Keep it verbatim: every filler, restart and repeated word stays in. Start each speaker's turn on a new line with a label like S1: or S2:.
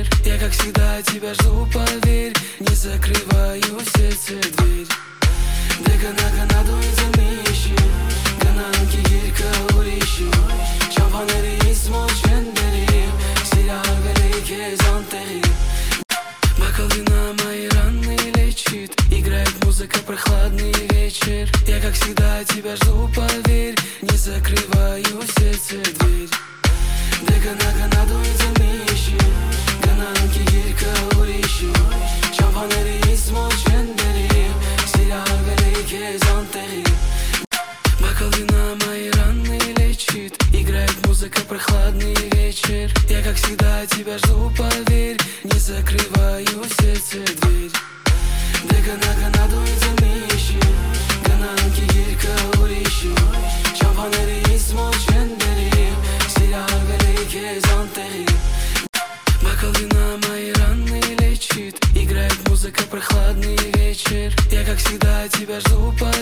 S1: Я как всегда тебя жду, поверь, не закрываю сердце дверь. Dega naga naduizamishi Ganan ki girka urishi Çampaneri ismo çenderi Silah великий зонтери. Бокалина мои раны лечит. Играет музыка, прохладный вечер. Я как всегда тебя жду, поверь, не закрываю сердце дверь. Dega naga naduizamishi Ganan ki girka urishi Çampaneri ismo çenderi Бокалина мои раны лечит. Играет музыка, прохладный вечер. Я как всегда тебя жду, поверь, не закрываю сердце дверь. Dega naga naduizamishi Ganan ki girka urishi Çampaneri ismo çenderi Silah великий зонтери. Бокалина мои раны лечит. Играет музыка, прохладный вечер. Я как всегда тебя жду, поверь,